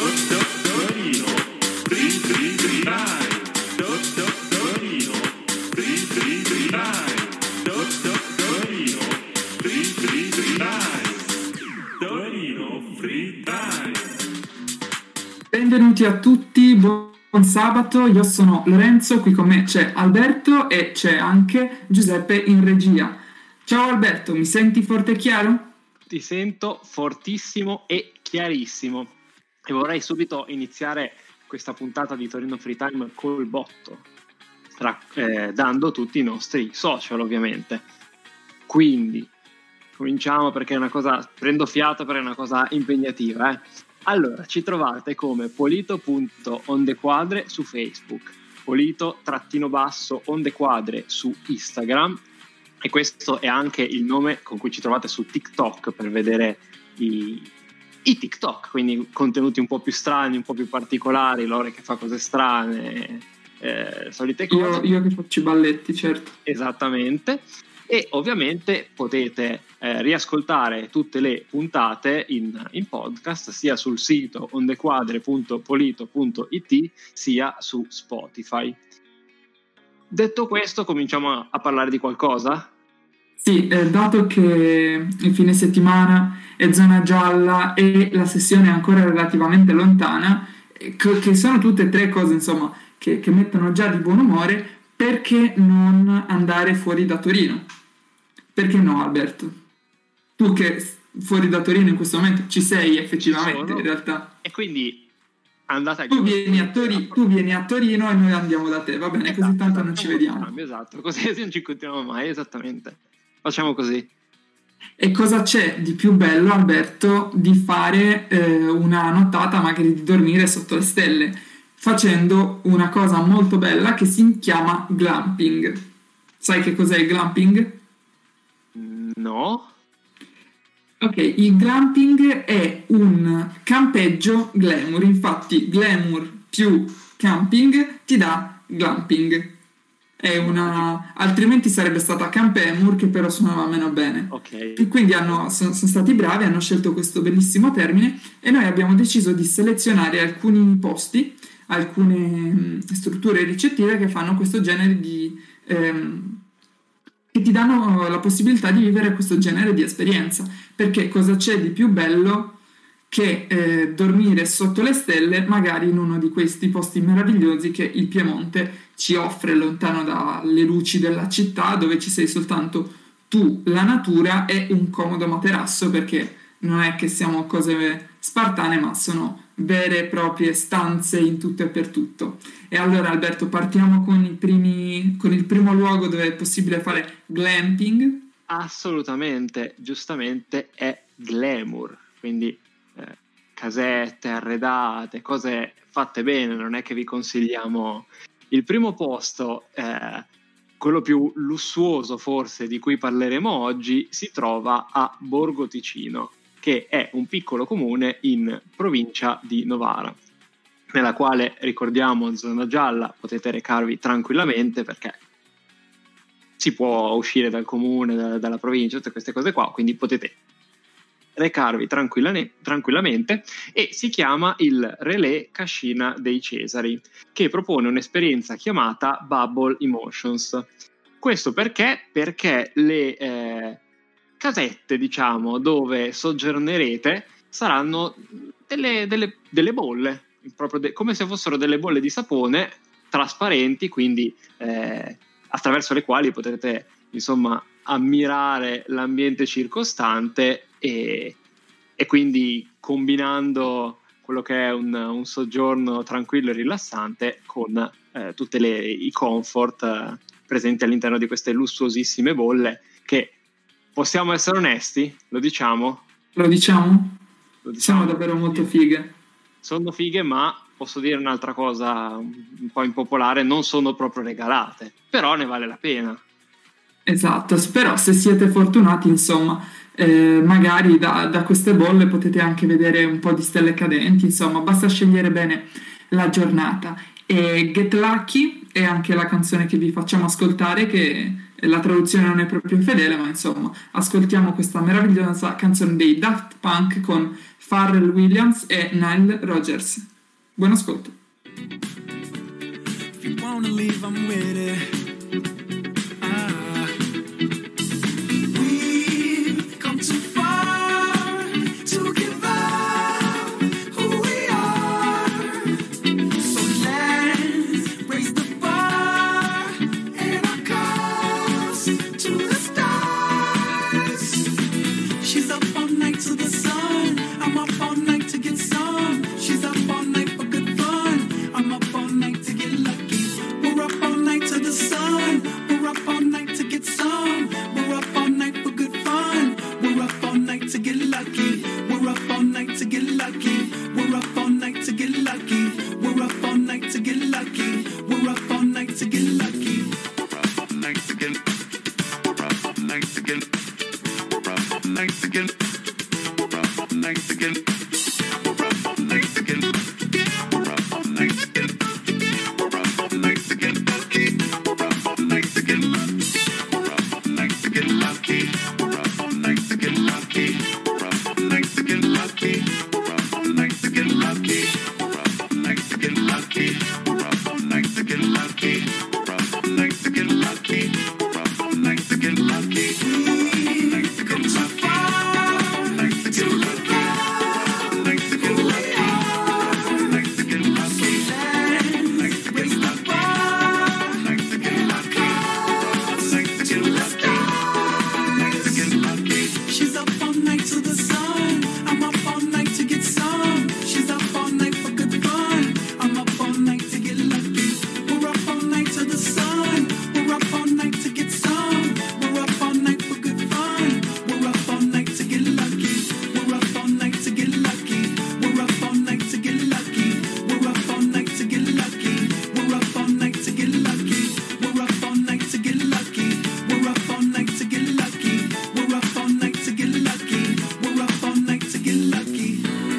Benvenuti a tutti, buon sabato, io sono Lorenzo, qui con me c'è Alberto e c'è anche Giuseppe in regia. Ciao Alberto, mi senti forte e chiaro? Ti sento fortissimo e chiarissimo e vorrei subito iniziare questa puntata di Torino Free Time col botto, dando tutti i nostri social ovviamente. Quindi cominciamo perché è una cosa, prendo fiato perché è una cosa impegnativa. Allora, ci trovate come polito.ondequadre su Facebook, polito-ondequadre su Instagram, e questo è anche il nome con cui ci trovate su TikTok per vedere i TikTok, quindi contenuti un po' più strani, un po' più particolari, Lore che fa cose strane, solite cose. Io che faccio i balletti, certo. Esattamente. E ovviamente potete riascoltare tutte le puntate in podcast sia sul sito ondequadre.polito.it sia su Spotify. Detto questo, cominciamo a parlare di qualcosa? Sì, dato che il fine settimana è zona gialla e la sessione è ancora relativamente lontana, che sono tutte e tre cose insomma che mettono già di buon umore, perché non andare fuori da Torino? Perché no, Alberto? Tu che fuori da Torino in questo momento ci sei effettivamente, in realtà. E quindi andate a tu vieni a Torino e noi andiamo da te, va bene? Esatto, così tanto non ci vediamo. Esatto, così non ci incontriamo mai, esattamente. Facciamo così. E cosa c'è di più bello, Alberto, di fare una nottata, magari di dormire sotto le stelle, facendo una cosa molto bella che si chiama glamping. Sai che cos'è il glamping? No. Ok, il glamping è un campeggio glamour, infatti glamour più camping ti dà glamping. È altrimenti sarebbe stata campemur, che però suonava meno bene. Okay. E quindi sono stati bravi, hanno scelto questo bellissimo termine e noi abbiamo deciso di selezionare alcuni posti, alcune strutture ricettive che fanno questo genere di che ti danno la possibilità di vivere questo genere di esperienza, perché cosa c'è di più bello che dormire sotto le stelle, magari in uno di questi posti meravigliosi che il Piemonte ci offre, lontano dalle luci della città, dove ci sei soltanto tu, la natura e un comodo materasso, perché non è che siamo cose spartane, ma sono vere e proprie stanze in tutto e per tutto. E allora Alberto, partiamo con il primo luogo dove è possibile fare glamping. Assolutamente, giustamente è glamour, quindi casette arredate, cose fatte bene, non è che vi consigliamo. Il primo posto, quello più lussuoso forse di cui parleremo oggi, si trova a Borgo Ticino, che è un piccolo comune in provincia di Novara, nella quale, ricordiamo, zona gialla, potete recarvi tranquillamente perché si può uscire dal comune, dalla provincia, tutte queste cose qua, quindi potete recarvi tranquillamente, e si chiama il Relais Cascina dei Cesari, che propone un'esperienza chiamata Bubble Emotions. Questo perché le casette, diciamo, dove soggiornerete saranno delle bolle, proprio come se fossero delle bolle di sapone trasparenti, quindi attraverso le quali potrete insomma ammirare l'ambiente circostante e quindi combinando quello che è un soggiorno tranquillo e rilassante con tutte i comfort presenti all'interno di queste lussuosissime bolle che, possiamo essere onesti, lo diciamo? Lo diciamo? Sono davvero molto fighe. Sono fighe, ma posso dire un'altra cosa un po' impopolare, non sono proprio regalate, però ne vale la pena. Esatto, però se siete fortunati, insomma, magari da queste bolle potete anche vedere un po' di stelle cadenti, insomma, basta scegliere bene la giornata. E Get Lucky è anche la canzone che vi facciamo ascoltare, che la traduzione non è proprio fedele, ma insomma, ascoltiamo questa meravigliosa canzone dei Daft Punk con Pharrell Williams e Nile Rodgers. Buon ascolto. If you wanna leave, I'm with it. We've come too far to give up who we are. So let's raise the bar and our cups to the stars. She's up all night to the sun. I'm up all night to get some. She's up all night for good fun. I'm up all night to get lucky. We're up all night to the sun. We're up all night to get some. We're up all night for good fun. We're up all night to get lucky. We're up all night to get lucky. We're up all night to get lucky. We're up all night to get lucky. We're up all night to get lucky. We're up all night to get. We're up all night to get. We're up all night to get. We're up all night to get. We're up all night to get. We're up all night to get. We're up all night to get lucky. We're up all night to get lucky. We're up all night to get lucky. We're up all night to get lucky. We're up all night to get lucky. We're up all night to get lucky. We're up all night to get lucky. We're up all night to get lucky. We're up all night to get lucky. We're up all night to get lucky. We've come too far to give up. Night to get lucky. Night to get lucky. Night to raise the bar. Night to get lucky. Night to get lucky. Night to get lucky. She's up all night to the sun. I'm up all night to get some. She's up all night for good fun. I'm up all night to get lucky. We're up all night to the sun. We're up all night to get some. We're up all night for good fun. We're up all night to get lucky. We're up all night to get lucky. We're up all night to get lucky. We're up all night to get lucky. We're up all night to get lucky. We're up all night to get lucky. We're up all night to get lucky. We're up all night to get lucky. We're up all night to get lucky.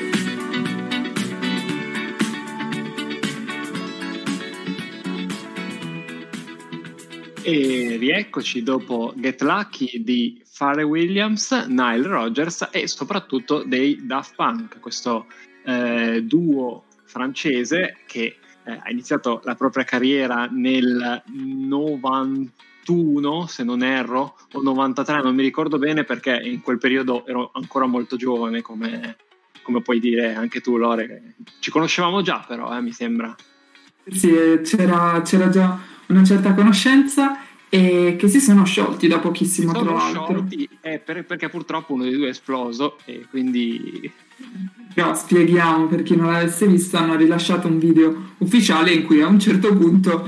E rieccoci dopo Get Lucky di Pharrell Williams, Nile Rodgers e soprattutto dei Daft Punk, questo duo francese che ha iniziato la propria carriera nel 91, se non erro, o 93, non mi ricordo bene perché in quel periodo ero ancora molto giovane, come puoi dire anche tu, Lore. Ci conoscevamo già però, mi sembra. Sì, c'era già una certa conoscenza e che si sono sciolti da pochissimo, tra l'altro. Sciolti, perché purtroppo uno dei due è esploso e quindi... Però spieghiamo, per chi non l'avesse visto, hanno rilasciato un video ufficiale in cui a un certo punto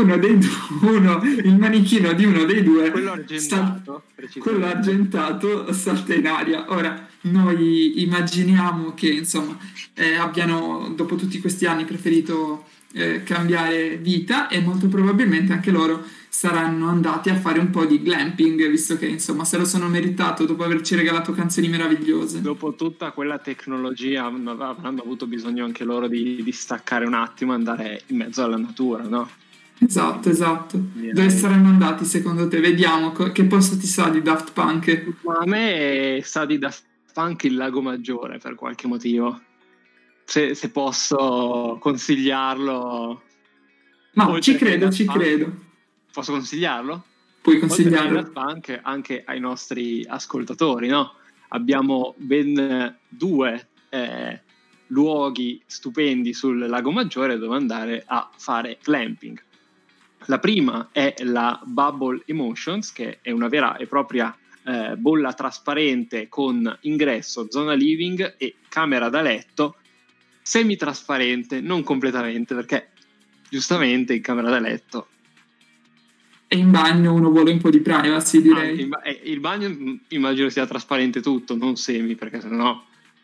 il manichino di uno dei due, quello argentato, salta in aria. Ora, noi immaginiamo che insomma abbiano dopo tutti questi anni preferito cambiare vita e molto probabilmente anche loro saranno andati a fare un po' di glamping, visto che insomma se lo sono meritato dopo averci regalato canzoni meravigliose. Dopo tutta quella tecnologia avranno avuto bisogno anche loro di staccare un attimo e andare in mezzo alla natura, no? Esatto. Dove saranno andati secondo te? Vediamo che posto ti sa di Daft Punk. Ma a me sa di Daft Punk il Lago Maggiore per qualche motivo. Se posso consigliarlo. No, ci credo. Posso consigliarlo? Puoi consigliarlo. Daft Punk anche ai nostri ascoltatori, no? Abbiamo ben due luoghi stupendi sul Lago Maggiore dove andare a fare glamping. La prima è la Bubble Emotions, che è una vera e propria bolla trasparente con ingresso, zona living e camera da letto semi-trasparente, non completamente, perché giustamente in camera da letto e in bagno uno vuole un po' di privacy, direi. Il bagno immagino sia trasparente tutto, non semi, perché sennò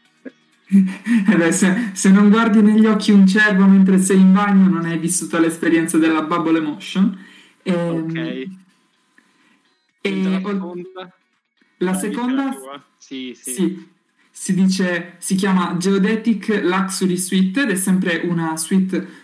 se non guardi negli occhi un cervo mentre sei in bagno non hai vissuto l'esperienza della Bubble Emotion. Ok. La seconda sì. si chiama Geodetic Luxury Suite ed è sempre una suite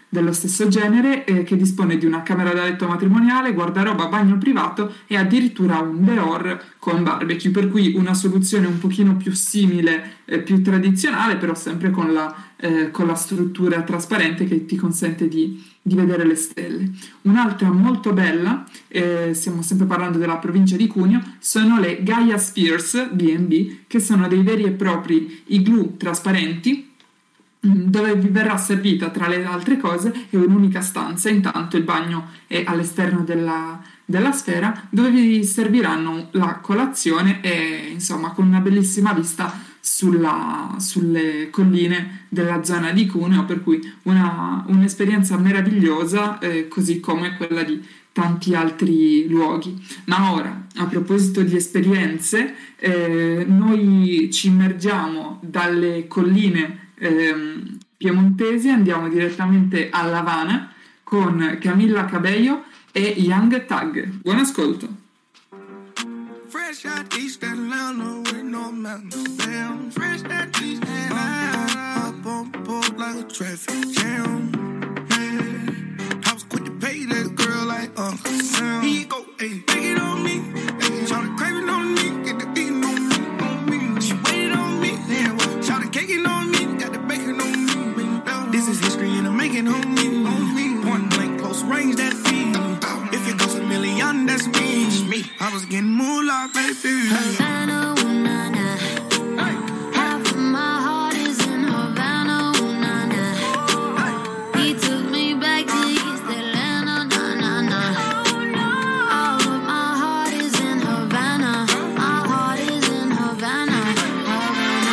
dello stesso genere, che dispone di una camera da letto matrimoniale, guardaroba, bagno privato e addirittura un dehors con barbecue, per cui una soluzione un pochino più simile, più tradizionale, però sempre con la struttura trasparente che ti consente di vedere le stelle. Un'altra molto bella, stiamo sempre parlando della provincia di Cuneo, sono le Gaia Spheres B&B, che sono dei veri e propri igloo trasparenti, dove vi verrà servita tra le altre cose un'unica stanza. Intanto il bagno è all'esterno della sfera, dove vi serviranno la colazione e insomma con una bellissima vista sulle colline della zona di Cuneo, per cui un'esperienza meravigliosa, così come quella di tanti altri luoghi. Ma ora, a proposito di esperienze, noi ci immergiamo dalle colline piemontesi, andiamo direttamente a La Habana con Camila Cabello e Young Thug. Buon ascolto. Fresh out East Atlanta with no mountains down. Fresh out East Atlanta, up on board like a traffic jam. Man, I was quick to pay that girl like Uncle Sam. Here you go, ayy, take it on me. Ayy, shout craving on me, get the beating on me. She waited on me, yeah, well, shout caking on me, got the bacon on me. This is history and I'm making on me. Point blank, close range, that feed. If it goes a million, that's me. I was getting moolah, baby. Havana, ooh, na, na. Half of my heart is in Havana, ooh, na, na. He took me back to East Atlanta, na, na, na. All of my heart is in Havana. My heart is in Havana. Havana,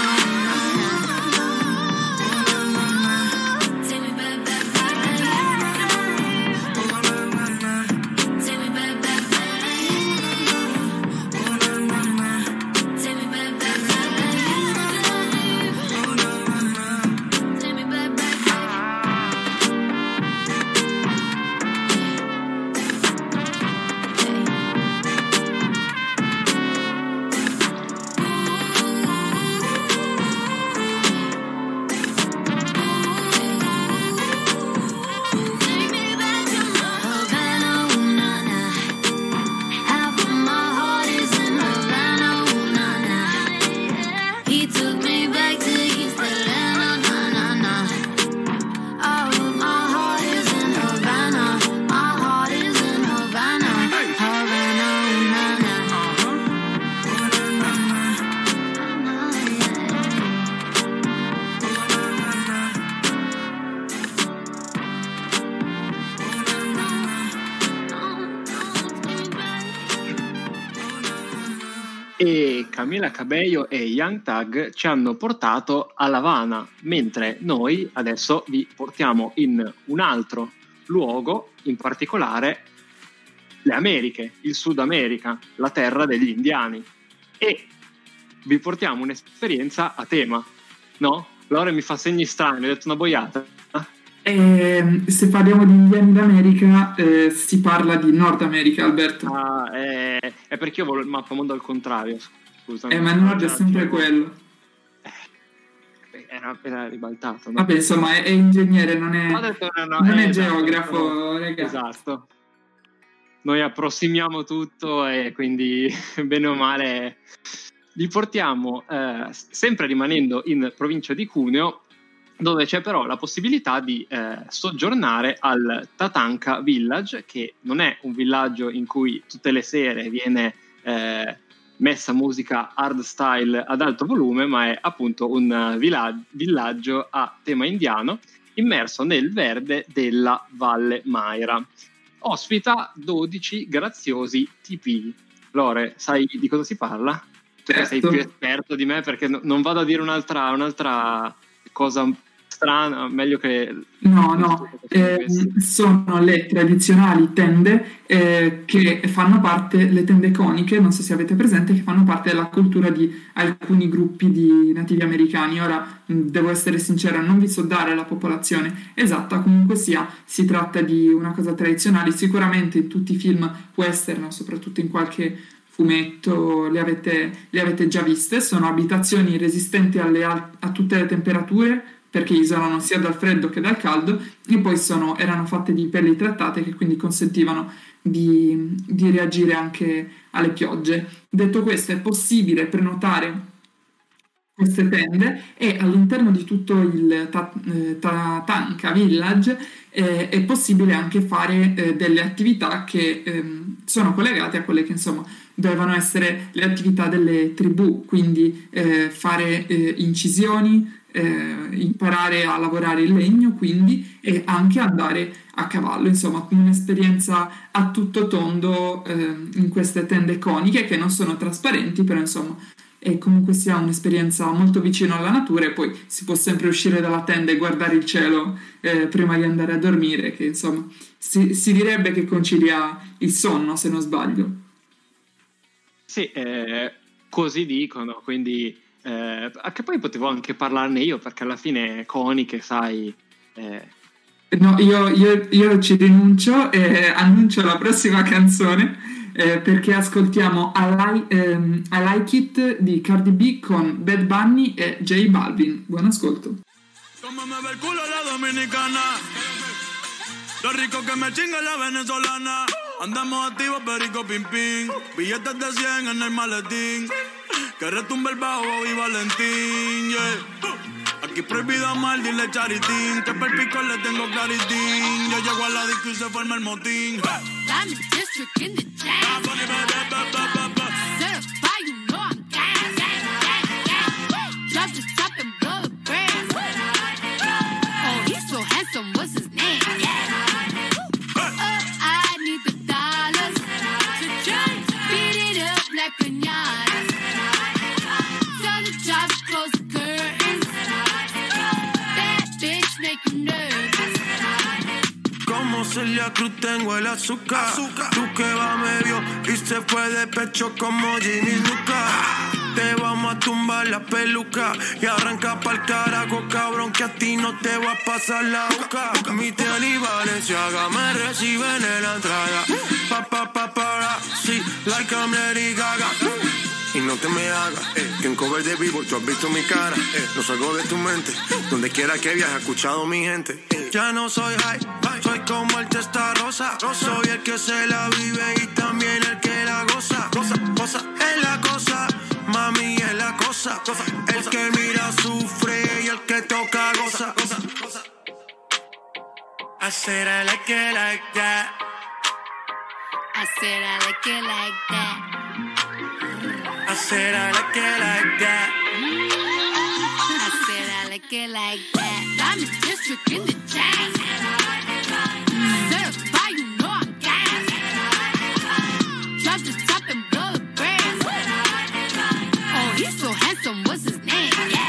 ooh, na, na. Take me back, back, back. Take me back, back, back. E Camila Cabello e Young Thug ci hanno portato a La Habana, mentre noi adesso vi portiamo in un altro luogo, in particolare le Americhe, il Sud America, la terra degli indiani, e vi portiamo un'esperienza a tema, no? Laura mi fa segni strani, ho detto una boiata. Se parliamo di indiani d'America, si parla di Nord America, Alberto. È perché io volevo il mappamondo al contrario, scusami. Ma il Nord è sempre quello. Era ribaltato, no? Vabbè, insomma, è ingegnere, non è esatto, geografo, ragazzi. Esatto. Noi approssimiamo tutto e quindi, bene o male, vi portiamo, sempre rimanendo in provincia di Cuneo, dove c'è però la possibilità di soggiornare al Tatanka Village, che non è un villaggio in cui tutte le sere viene messa musica hardstyle ad alto volume, ma è appunto un villaggio a tema indiano immerso nel verde della Valle Maira. Ospita 12 graziosi tipi. Lore, sai di cosa si parla? Certo. Sei più esperto di me, perché non vado a dire un'altra cosa strana, meglio che... No, sono le tradizionali tende che fanno parte, le tende coniche, non so se avete presente, che fanno parte della cultura di alcuni gruppi di nativi americani. Ora, devo essere sincera, non vi so dare la popolazione esatta, comunque sia, si tratta di una cosa tradizionale, sicuramente in tutti i film western, soprattutto in qualche fumetto, le avete già viste. Sono abitazioni resistenti a tutte le temperature, perché isolano sia dal freddo che dal caldo, e poi erano fatte di pelli trattate che quindi consentivano di reagire anche alle piogge. Detto questo, è possibile prenotare queste tende, e all'interno di tutto il Tatanka Village è possibile anche fare delle attività che sono collegate a quelle che insomma dovevano essere le attività delle tribù, quindi fare incisioni, imparare a lavorare il legno, quindi, e anche andare a cavallo, insomma un'esperienza a tutto tondo in queste tende coniche che non sono trasparenti, però insomma e comunque sia un'esperienza molto vicino alla natura, e poi si può sempre uscire dalla tenda e guardare il cielo prima di andare a dormire, che insomma si direbbe che concilia il sonno, se non sbaglio. Sì, così dicono, quindi che poi potevo anche parlarne io, perché alla fine coniche, sai... No, io ci rinuncio e annuncio la prossima canzone, perché ascoltiamo I Like It di Cardi B con Bad Bunny e J Balvin. Buon ascolto. Como me ve el culo la dominicana, lo rico que me chinga la venezolana. Andamos activos, perico, pim, pim. Billetes de 100 en el maletín. Que retumbe el bajo y Valentín, yeah. Aquí prohibido amar, dile charitín. Que per pico le tengo claritín. Yo llego a la disco y se forma el motín. Diamond District in the jam. Certified, you know I'm gang, gang, gang, gang. Drop the top and blow the brand. Oh, he's so handsome, what's his name? I need the dollars to just beat it up like pinatas. Tell the job to close the curtains. That bitch make you nervous. Como Celia Cruz tengo el azúcar. Tú que va medio y se fue de pecho como Ginny Luca. Te vamos a tumbar la peluca y arranca pa'l carajo, cabrón, que a ti no te va a pasar la boca. Mi tele y Valenciaga me reciben en la entrada. Para, sí, like I'm Lady Gaga. Y no te me hagas, que en cover de vivo tú has visto mi cara. No salgo de tu mente, donde quiera que viajes, he escuchado mi gente. Ya no soy high, soy como el testa rosa. Soy el que se la vive y también el que la goza. Cosa, es la cosa, mami es la cosa. El que mira sufre y el que toca goza. I said I like it like that. I said I like it like that. I said I like it like that. I said I like it like that. Diamond District in the jam. Certified, you know I'm gang. Drop the top and blow the brand. Oh, he's so handsome, what's his name?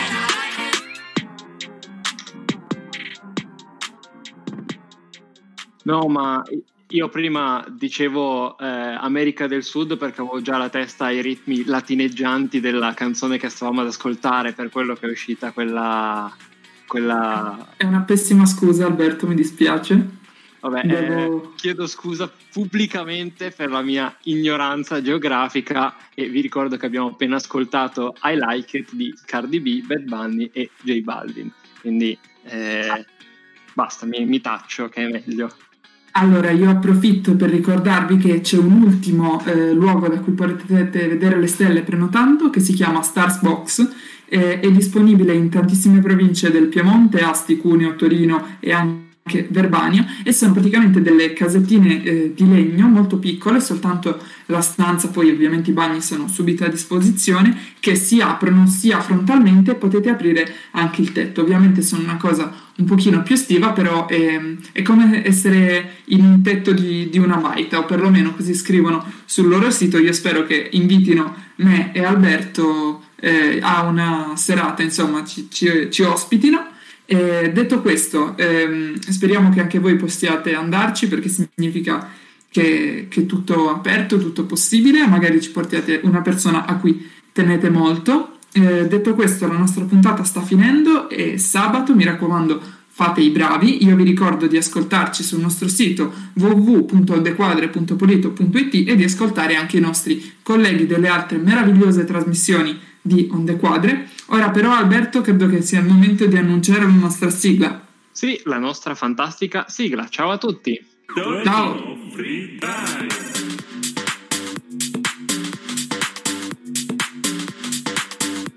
No, ma io prima dicevo America del Sud perché avevo già la testa ai ritmi latineggianti della canzone che stavamo ad ascoltare, per quello che è uscita quella... È una pessima scusa, Alberto, mi dispiace. Vabbè, chiedo scusa pubblicamente per la mia ignoranza geografica, e vi ricordo che abbiamo appena ascoltato I Like It di Cardi B, Bad Bunny e J Balvin, quindi basta, mi taccio che è meglio. Allora, io approfitto per ricordarvi che c'è un ultimo luogo da cui potete vedere le stelle prenotando, che si chiama Stars Box, è disponibile in tantissime province del Piemonte, Asti, Cuneo, Torino e anche Verbania, e sono praticamente delle casettine di legno molto piccole, soltanto la stanza, poi ovviamente i bagni sono subito a disposizione, che si aprono sia frontalmente, potete aprire anche il tetto. Ovviamente sono una cosa un pochino più estiva, però è come essere in un tetto di una baita, o perlomeno così scrivono sul loro sito. Io spero che invitino me e Alberto a una serata, insomma ci ospitino. Detto questo, speriamo che anche voi possiate andarci, perché significa che è tutto aperto, tutto possibile, magari ci portate una persona a cui tenete molto. Detto questo, la nostra puntata sta finendo, e sabato, mi raccomando, fate i bravi. Io vi ricordo di ascoltarci sul nostro sito www.ondequadre.polito.it e di ascoltare anche i nostri colleghi delle altre meravigliose trasmissioni di Onde Quadre. Ora però, Alberto, credo che sia il momento di annunciare la nostra sigla. Sì, la nostra fantastica sigla. Ciao a tutti! Ciao! Free time.